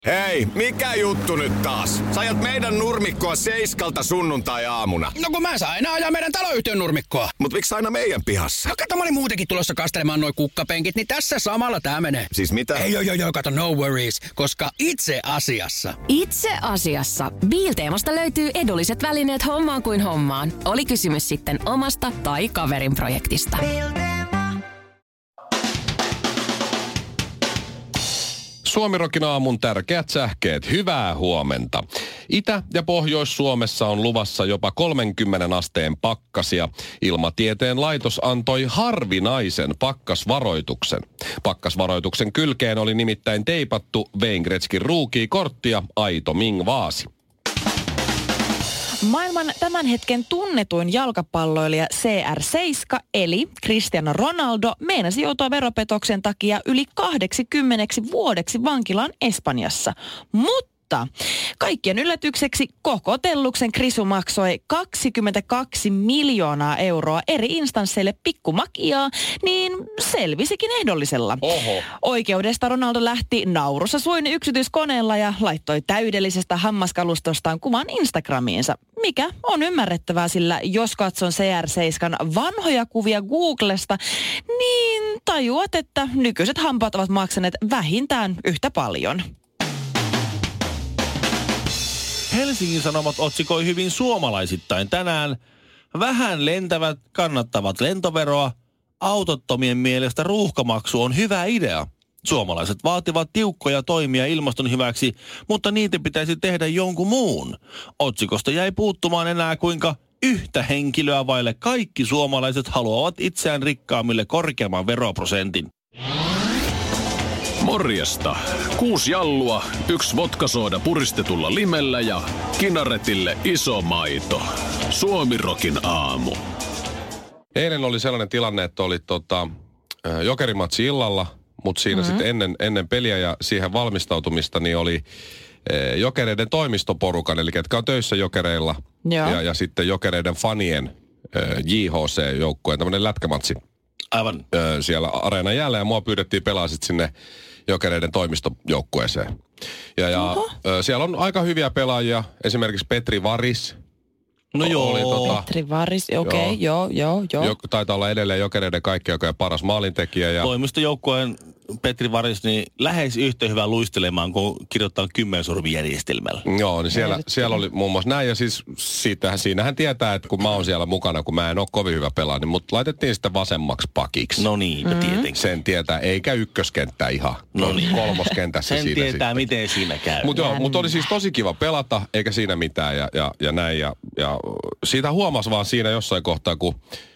Hei, mikä juttu nyt taas? Sä ajat meidän nurmikkoa 7 sunnuntai-aamuna. No kun mä saan aina ajaa meidän taloyhtiön nurmikkoa. Mut miksi aina meidän pihassa? No kato, mä olin muutenkin tulossa kastelemaan noi kukkapenkit, niin tässä samalla tää menee. Siis mitä? Ei, kato, no worries, koska itse asiassa. Itse asiassa. Biilteemasta löytyy edulliset välineet hommaan kuin hommaan. Oli kysymys sitten omasta tai kaverin projektista. Suomirokin aamun tärkeät sähkeet. Hyvää huomenta. Itä- ja Pohjois-Suomessa on luvassa jopa 30 asteen pakkasia. Ilmatieteen laitos antoi harvinaisen pakkasvaroituksen. Pakkasvaroituksen kylkeen oli nimittäin teipattu Wayne Gretzkin ruukii-korttia Aito Ming-vaasi. Maailman tämän hetken tunnetuin jalkapalloilija CR7 eli Cristiano Ronaldo meinasi joutua veropetoksen takia yli 80 vuodeksi vankilaan Espanjassa. Mutta kaikkien yllätykseksi koko telluksen Krisu maksoi 22 miljoonaa euroa eri instansseille pikkumakiaa, niin selvisikin ehdollisella. Oho. Oikeudesta Ronaldo lähti naurussa suin yksityiskoneella ja laittoi täydellisestä hammaskalustostaan kuvan Instagramiinsa, mikä on ymmärrettävää, sillä jos katson CR7 vanhoja kuvia Googlesta, niin tajuat, että nykyiset hampaat ovat maksaneet vähintään yhtä paljon. Helsingin Sanomat otsikoi hyvin suomalaisittain tänään. Vähän lentävät kannattavat lentoveroa. Autottomien mielestä ruuhkamaksu on hyvä idea. Suomalaiset vaativat tiukkoja toimia ilmaston hyväksi, mutta niitä pitäisi tehdä jonkun muun. Otsikosta jäi puuttumaan enää kuinka yhtä henkilöä vaille kaikki suomalaiset haluavat itseään rikkaammille korkeamman veroprosentin. Morjesta. 6 jallua, 1 vodkasooda puristetulla limellä ja Kinaretille iso maito. Suomirokin aamu. Eilen oli sellainen tilanne, että oli jokerimatsi illalla, mutta siinä sitten ennen peliä ja siihen valmistautumista niin oli jokereiden toimistoporukan, eli ketkä on töissä jokereilla ja sitten jokereiden fanien JHC-joukkueen tämmöinen lätkämatsi. Aivan. Siellä areenan jäällä ja mua pyydettiin pelaa sitten sinne jokereiden toimistojoukkueeseen. Ja siellä on aika hyviä pelaajia, esimerkiksi Petri Varis. No joo. Petri Varis, okei, joo. Taitaa olla edelleen jokereiden kaikkien paras maalintekijä. Ja toimistojoukkueen Petri Varis, niin lähes yhtä hyvä luistelemaan, kun kirjoittaa 10 sormijärjestelmällä. Joo, niin siellä oli muun muassa näin, ja siis siinähän tietää, että kun mä oon siellä mukana, kun mä en ole kovin hyvä pelaa, niin mut laitettiin sitten vasemmaksi pakiksi. No niin, tietenkin. Sen tietää, eikä ykköskenttä ihan. No niin. Kolmoskentässä sen siinä tietää, sitten. miten siinä käy. Mutta oli siis tosi kiva pelata, eikä siinä mitään, ja näin, ja siitä huomasi vaan siinä jossain kohtaa, kun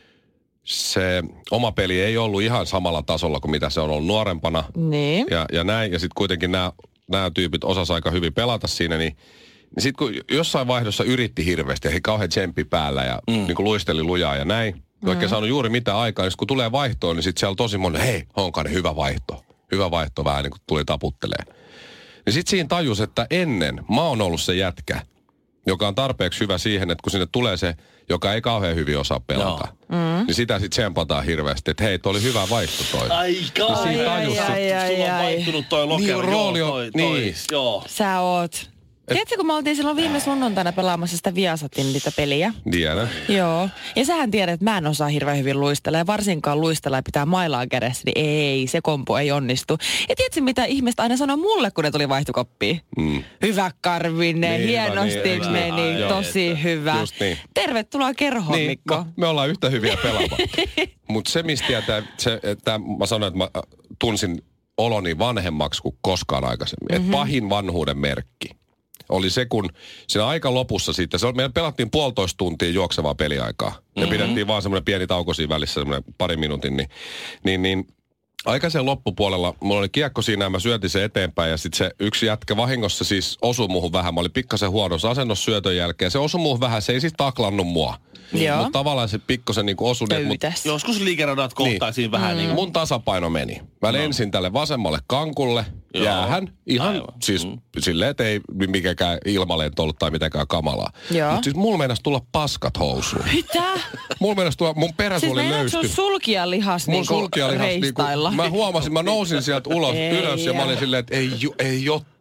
se oma peli ei ollut ihan samalla tasolla kuin mitä se on ollut nuorempana. Niin. Ja näin, ja sitten kuitenkin nämä tyypit osas aika hyvin pelata siinä, niin sitten kun jossain vaihdossa yritti hirveästi, ja kauhean tsemppi päällä, ja niin kuin luisteli lujaa ja näin, oikein saanut juuri mitään aikaa, ja kun tulee vaihtoon, niin sitten siellä on tosi monen, hei, Honkanen, hyvä vaihto vähän niin kuin tuli taputtelee. Niin sitten siinä tajus, että ennen mä oon ollut se jätkä, joka on tarpeeksi hyvä siihen, että kun sinne tulee se, joka ei kauhean hyvin osaa pelata, niin sitä sitten tsempataan hirveästi, että hei, toi oli hyvä vaihto toi. Aika. Sulla on vaihtunut toi lokero. Niin, rooli on, joo. Sä oot. Tiedätkö, kun me oltiin silloin viime sunnuntaina pelaamassa sitä Viasatin niitä peliä? Tiedän. Joo. Ja sähän tiedät, että mä en osaa hirveän hyvin luistella. Ja varsinkaan luistella ja pitää mailaa kädessä, niin ei, se kompo ei onnistu. Ja tiedätkö, mitä ihmiset aina sanoo mulle, kun ne tuli vaihtokoppiin? Hyvä Karvinen, niin, hienosti meni, tosi hyvä. Niin. Tervetuloa kerhoon, niin, Mikko. Me ollaan yhtä hyviä pelaamaan. Mutta se, mistä tietää, että mä sanoin, että mä tunsin oloni vanhemmaksi kuin koskaan aikaisemmin. Että pahin vanhuuden merkki oli se, kun siinä aika lopussa sitten, meillä pelattiin 1,5 tuntia juoksevaa peliaikaa. Ja pidettiin vaan semmoinen pieni tauko siinä välissä, semmoinen pari minuutin. Niin aikaisen loppupuolella mulla oli kiekko siinä ja mä syötin sen eteenpäin. Ja sitten se yksi jätkä vahingossa siis osui muuhun vähän. Mä olin pikkasen huonossa asennossa syötön jälkeen. Se osui muuhun vähän, se ei siis taklannut mua. Mutta tavallaan se pikkasen niin osui. Joskus liikeradat kohtaisiin vähän niin. Mun tasapaino meni. Mä lensin tälle vasemmalle kankulle. Jäähän. Ihan siis silleen, että ei mikään ilmalento ollut tai mitenkään kamalaa. Mutta siis mulla meinasi tulla paskat housuun. Mitä? Mulla meinasi tulla, mun peräsuoli löysty. Siis sun sulkijalihas niinku reistailla? Mä huomasin, mä nousin sieltä ylös ja mä olin silleen, että ei oo totta.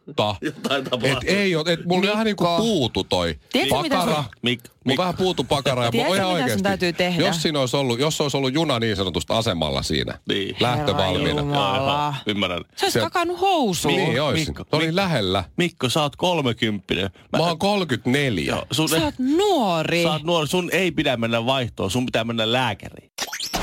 totta. Jotain tapahtuu. Et ei ole, et mulla vähän niinku puutu toi Tiedätkö, mitä pakara. Mulla vähän puutu pakara. Ja Tiedätkö, ihan mitä oikeasti, sun täytyy tehdä? Jos olisi ollut juna niin sanotusta asemalla siinä. Niin. Lähtövalmiina. Jumala. Ymmärrän. Sä ois kakannut housuun. Niin ois. Se oli lähellä. Mikko, sä oot 30. Mä oon 34. Joo, Sä oot nuori. Sä oot nuori. Sun ei pidä mennä vaihtoon. Sun pitää mennä lääkäriin.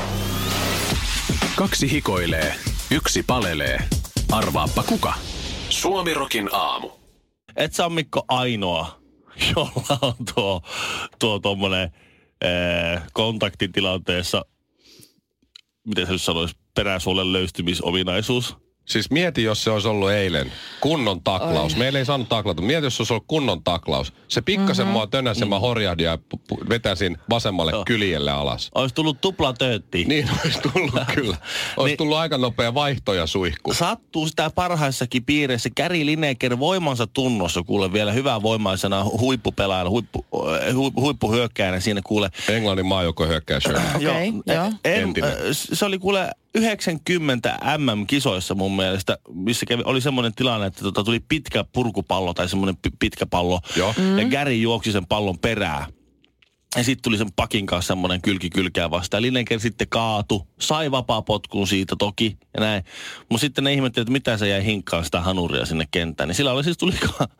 2 hikoilee, 1 palelee. Arvaappa kuka? Suomirokin aamu. Et sä on, Mikko, ainoa, jolla on tuo tommonen kontaktitilanteessa, miten se nyt sanoisi, peräsuolen löystymisominaisuus. Siis mieti, jos se olisi ollut eilen kunnon taklaus. Meillä ei saanut taklata. Mieti, jos se olisi ollut kunnon taklaus. Se pikkasen mua tönäsen, mä horjahdin ja vetäsin vasemmalle kyljelle alas. Olisi tullut tuplatöötti. Niin olisi tullut kyllä. Olisi tullut aika nopea vaihto ja suihku. Sattuu sitä parhaissakin piireissä. Gary Lineker voimansa tunnossa, kuule, vielä hyvää voimaisena huippupelaajana, huippuhyökkäjänä siinä, kuule. Englannin maajoukkuehyökkäjä. Okei, joo. Se oli, kuule, 90 MM-kisoissa mun mielestä, missä oli semmoinen tilanne, että tuli pitkä purkupallo tai semmoinen pitkä pallo. Ja Gary juoksi sen pallon perään. Ja sitten tuli sen pakin kanssa semmoinen kylkää vastaan. Lineker sitten kaatu, sai vapaa potkun siitä toki ja näin. Mutta sitten ne ihmetteli, että mitä se jäi hinkkaan sitä hanuria sinne kenttään. Niin sillä oli siis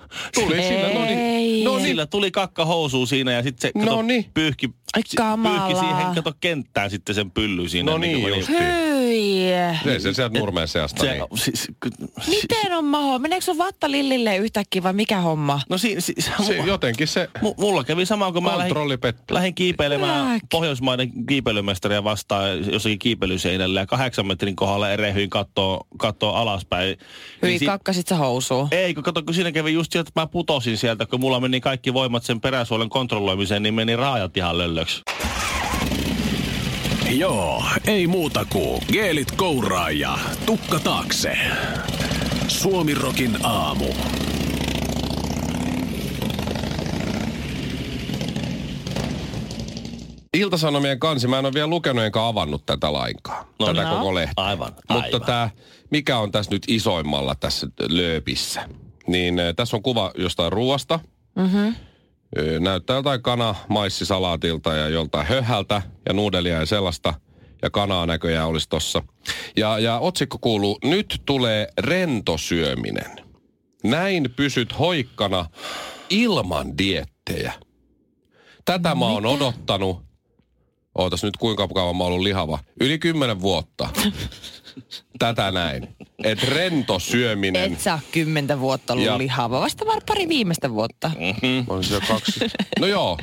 sillä tuli kakka housuun siinä ja sitten se pyyhki siihen kenttään sitten sen pylly siinä. No niin justiin. Ei se sieltä nurmeen seasta niin. Miten on maho? Meneekö sun vatta lillille yhtäkkiä vai mikä homma? No jotenkin se mulla kävi sama, kun mä lähdin kiipeilemään Pohjoismaiden kiipeilymestaria vastaan jossakin kiipeilyseinällä ja 8 metrin kohdalla erehyin kattoo alaspäin. Hyi, kakkasit sä housuun? Ei, kun siinä kävi just sieltä, että mä putosin sieltä, kun mulla meni kaikki voimat sen peräsuolen kontrolloimiseen, niin meni raajat ihan löllöksi. Joo, ei muuta kuin geelit kouraa ja tukka taakse. Suomirokin aamu. Ilta-Sanomien kansi, mä en ole vielä lukenut enkä avannut tätä lainkaan. Tätä koko lehteä. Aivan. Mutta tämä, mikä on tässä nyt isoimmalla tässä lööpissä, niin tässä on kuva jostain ruoasta. Näyttää jotain maissalaatilta ja joltain höhältä ja nuudelia ja sellaista. Ja kanaa näköjään olisi tossa. Ja otsikko kuuluu, nyt tulee rentosyöminen. Näin pysyt hoikkana ilman diettejä. Tätä mä oon odottanut. Ootas nyt kuinka kauan mä oon ollut lihava. Yli 10 vuotta. Tätä näin. Et rentosyöminen. Et sä ole 10 vuotta ollut lihava. Vasta pari viimeistä vuotta. On se 2. No joo,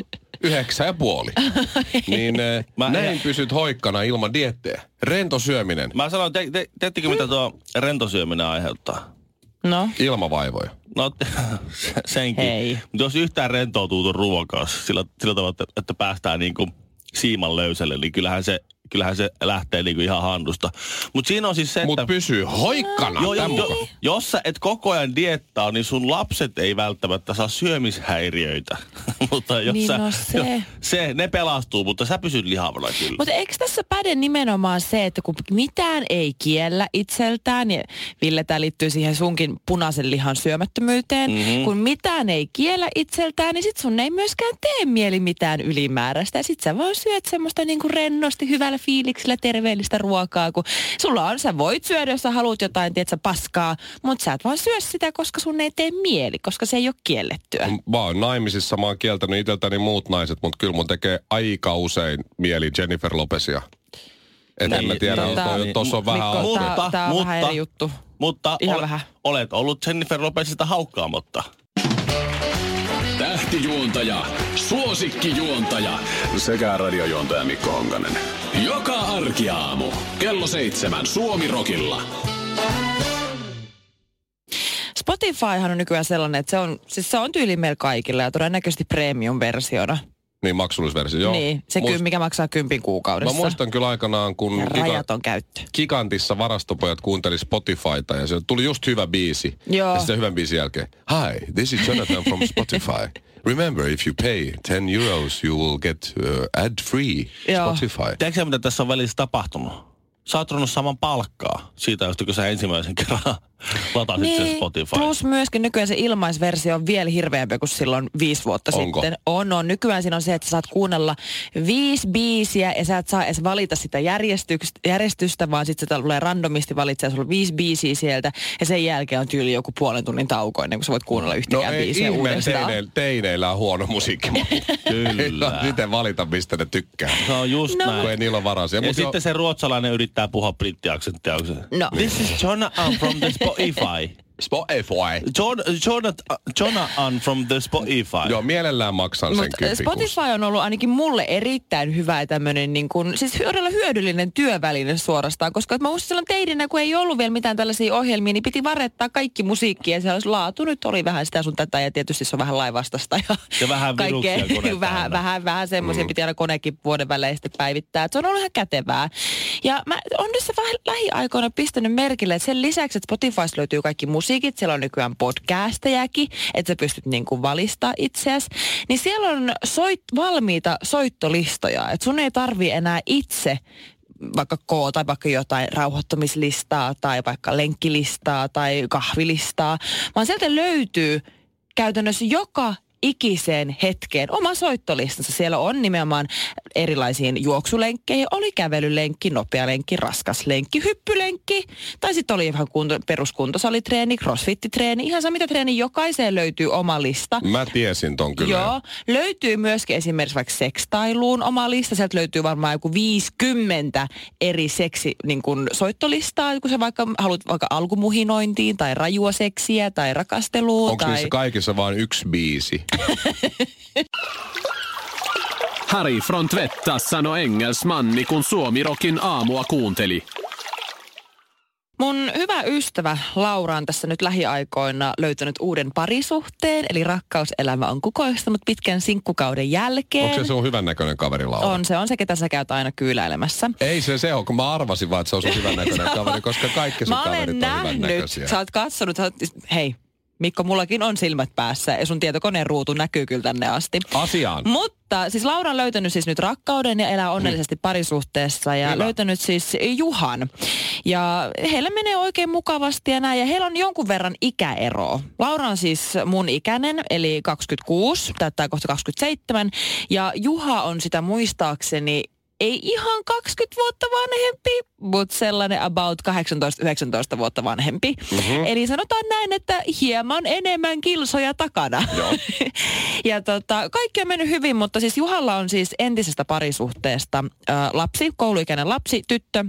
9,5. Niin näin pysyt hoikkana ilman diettejä. Rentosyöminen. Mä sanon, teettekö mitä tuo rentosyöminen aiheuttaa? No? Ilmavaivoja. No senkin. Hei. Mutta jos yhtään rentoutuu tuon ruoan kanssa sillä tavalla, että päästään niinku siiman löysälle, niin kyllähän se lähtee niinku ihan handusta. Mutta siinä on siis se, että... Mutta pysyy hoikkana. Jos sä et koko ajan diettaa, niin sun lapset ei välttämättä saa syömishäiriöitä. Mutta jos niin ne pelastuu, mutta sä pysyt lihavana kyllä. Mutta eikö tässä päde nimenomaan se, että kun mitään ei kiellä itseltään, ja Ville, tämä liittyy siihen sunkin punaisen lihan syömättömyyteen, kun mitään ei kiellä itseltään, niin sit sun ei myöskään tee mieli mitään ylimääräistä. Ja sit sä vaan syöt semmoista niinku rennosti, hyvällä fiiliksellä, terveellistä ruokaa, kun sä voit syödä, jos sä haluat jotain, tietsä, paskaa, mutta sä et vaan syö sitä, koska sun ei tee mieli, koska se ei ole kiellettyä. Mä oon naimisissa, mä oon kieltänyt iteltäni muut naiset, mutta kyllä mun tekee aika usein mieli Jennifer Lopezia. En mä tiedä, tuossa on vähän Mikko, tää on vähän eri juttu. Mutta olet ollut Jennifer Lopezista haukkaamatta. Tähtijuontaja, suosikkijuontaja sekä radiojuontaja Mikko Honkanen. Joka arkiaamu kello 7 Suomirokilla. Spotifyhan on nykyään sellainen, että se on tyyli meillä kaikilla ja todennäköisesti premium-versiona. Niin, maksullisversio, joo. Niin, se mikä maksaa 10 kuukaudessa. Mä muistan kyllä aikanaan, kun rajaton käyttö. Gigantissa varastopojat kuunteli Spotifyta ja se tuli just hyvä biisi. Joo. Ja sitten hyvän biisin jälkeen, hi, this is Jonathan from Spotify. Remember, if you pay 10 euros, you will get ad-free Spotify. Tiedätkö sä, mitä tässä on välissä tapahtunut? Sä oot ruvennut saman palkkaa siitä, kun sä ensimmäisen kerran latasit sen Spotify. Plus myöskin nykyään se ilmaisversio on vielä hirveämpi kuin silloin 5 vuotta sitten. On. Nykyään siinä on se, että sä saat kuunnella 5 biisiä ja sä et saa edes valita sitä järjestystä, vaan sitten se tulee randomisti valitsemaan, sulla on 5 biisiä sieltä ja sen jälkeen on tyyli joku puolen tunnin tauko ennen kuin sä voit kuunnella yhtäkään biisiä uudestaan. Teineillä on huono musiikki. Kyllä. Miten valita, mistä ne tykkää. No just näin. Kun ei niillä ole varasia. Ja sitten se ruotsalainen yrittää puhua brittiaksenttia. No. This is Jonathan from the Spotify. Jonathan from the Spotify. Joo, mielellään maksan sen 10. Spotify on ollut ainakin mulle erittäin hyvä tämmöinen niin kuin, siis todella hyödyllinen työväline suorastaan, koska mä muistin silloin teidinä, kun ei ollut vielä mitään tällaisia ohjelmia, niin piti varettaa kaikki musiikki ja se olisi laatu nyt oli vähän sitä sun tätä ja tietysti se on vähän laivastasta ja vähän viruksia vähän semmoisia piti aina konekin vuoden välein sitten päivittää. Se on ollut ihan kätevää. Ja mä on tässä vähän lähiaikoina pistänyt merkille, että sen lisäksi, että Spotifyssa löytyy kaikki musiikit, siellä on nykyään podcastejakin, että sä pystyt niin kuin valistaa itseäsi, niin siellä on valmiita soittolistoja, että sun ei tarvii enää itse vaikka koota vaikka jotain rauhoittumislistaa tai vaikka lenkkilistaa tai kahvilistaa, vaan sieltä löytyy käytännössä joka ikiseen hetkeen oma soittolistansa. Siellä on nimenomaan erilaisiin juoksulenkkeihin. Oli kävelylenkki, nopea lenkki, raskas lenkki, hyppylenkki. Tai sitten oli ihan peruskuntosalitreeni, crossfit-treeni. Ihan mitä treeni, jokaiseen löytyy oma lista. Mä tiesin ton kyllä. Joo. Löytyy myöskin esimerkiksi vaikka sekstailuun oma lista. Sieltä löytyy varmaan joku 50 eri niin kuin soittolistaa. Kun sä vaikka haluat vaikka alkumuhinointiin tai rajua seksiä tai rakasteluun. Onko niissä kaikissa vain yksi biisi? Harry från Tvättas sanoi engelsmanni, kun Suomirokin aamua kuunteli. Mun hyvä ystävä Laura on tässä nyt lähiaikoina löytänyt uuden parisuhteen, eli rakkauselämä on kukoistanut pitkän sinkkukauden jälkeen. Onko se sun hyvännäköinen kaveri Laura? On se, ketä sä käyt aina kyyläilemässä. Ei se on, kun mä arvasin vaan, että se on sun hyvännäköinen kaveri, koska kaikki sun kaverit on hyvännäköisiä. Sä oot katsonut, hei. Mikko, mullakin on silmät päässä ja sun tietokoneen ruutu näkyy kyllä tänne asti. Asiaan. Mutta siis Laura on löytänyt siis nyt rakkauden ja elää onnellisesti parisuhteessa ja löytänyt siis Juhan. Ja heillä menee oikein mukavasti ja näin ja heillä on jonkun verran ikäeroa. Laura on siis mun ikäinen eli 26, täyttää kohta 27 ja Juha on sitä muistaakseni ei ihan 20 vuotta vanhempi, mutta sellainen about 18-19 vuotta vanhempi. Mm-hmm. Eli sanotaan näin, että hieman enemmän kilsoja takana. Joo. Ja kaikki on mennyt hyvin, mutta siis Juhalla on siis entisestä parisuhteesta lapsi, kouluikäinen lapsi, tyttö.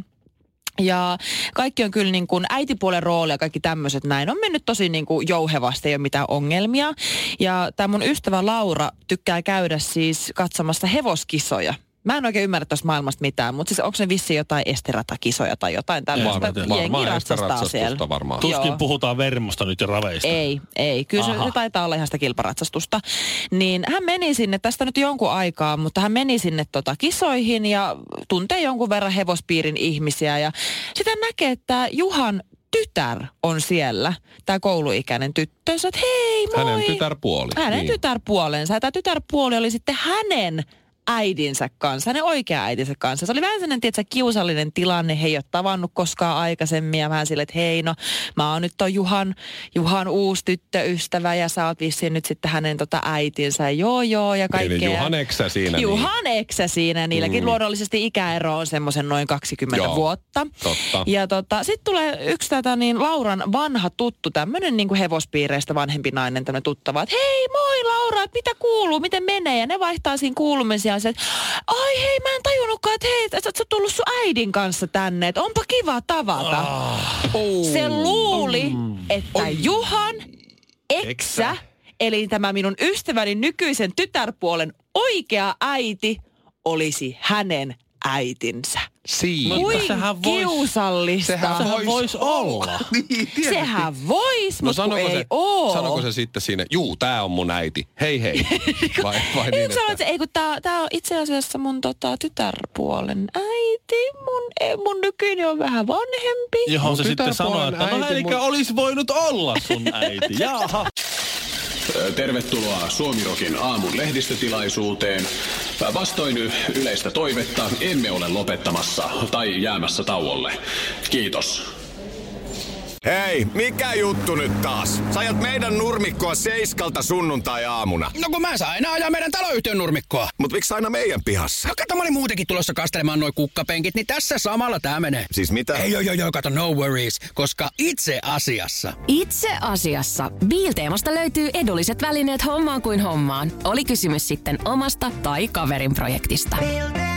Ja kaikki on kyllä niin kuin äitipuolen rooli ja kaikki tämmöiset näin. On mennyt tosi niin kuin jouhevasti, ei ole mitään ongelmia. Ja tämä mun ystävä Laura tykkää käydä siis katsomassa hevoskisoja. Mä en oikein ymmärrä tuosta maailmasta mitään, mutta siis onko se vissiin jotain esteratakisoja tai jotain tällaista? Jengi ratsastaa siellä. Varmaan. Tuskin puhutaan vermosta nyt ja raveista. Ei. Kyllä se taitaa olla ihan sitä kilparatsastusta. Niin hän meni sinne, tästä nyt jonkun aikaa, mutta hän meni sinne kisoihin ja tuntee jonkun verran hevospiirin ihmisiä. Ja sitä näkee, että Juhan tytär on siellä, tämä kouluikäinen tyttö. Sä oot, hei moi! Hänen tytärpuoli. Hänen tytärpuolensa. Ja tämä tytärpuoli oli sitten hänen äidinsä kanssa, hänen oikea äidinsä kanssa. Se oli vähän sellainen, tietsä, kiusallinen tilanne. He ei ole tavannut koskaan aikaisemmin ja vähän silleen, että hei no, mä oon nyt ton Juhan uusi tyttöystävä ja sä oot vissiin nyt sitten hänen äitinsä. Joo ja kaikkea. Eli Juhan eksä siinä. Juhan eksä siinä. Niilläkin luonnollisesti ikäero on semmoisen noin 20 vuotta. Totta. Ja sitten tulee yksi Lauran vanha tuttu, tämmönen niin kuin hevospiireistä vanhempi nainen, tämmönen tuttava, että hei moi Laura, että mitä kuuluu, miten menee? Ja ne vaihtaa siinä kuulumisia. Että ai hei, mä en tajunnutkaan, että hei, sä oot tullut sun äidin kanssa tänne, että onpa kiva tavata. Se luuli, että Juhan eksä, eli tämä minun ystäväni nykyisen tytärpuolen oikea äiti, olisi hänen äitinsä. Siinä. Kuin kiusallista. Sehän voisi olla. Sehän voisi, mutta ei oo. Sanoko se sitten siinä, tää on mun äiti. Hei. Vai niin, että... kun tää on itse asiassa mun tytärpuolen äiti. Mun nykyinen on vähän vanhempi. Johon se sitten sanoo, että no olisi voinut olla sun äiti. Jaha. Tervetuloa Suomirokin aamun lehdistötilaisuuteen. Vastoin yleistä toivetta emme ole lopettamassa tai jäämässä tauolle. Kiitos. Hei, mikä juttu nyt taas? Sä ajat meidän nurmikkoa 7 sunnuntai-aamuna. No kun mä saan enää ajaa meidän taloyhtiön nurmikkoa. Mut miksi aina meidän pihassa? No kato, mä olin muutenkin tulossa kastelemaan noi kukkapenkit, niin tässä samalla tää menee. Siis mitä? Ei, kato, no worries, koska itse asiassa. Itse asiassa Biilteemasta löytyy edulliset välineet hommaan kuin hommaan. Oli kysymys sitten omasta tai kaverin projektista.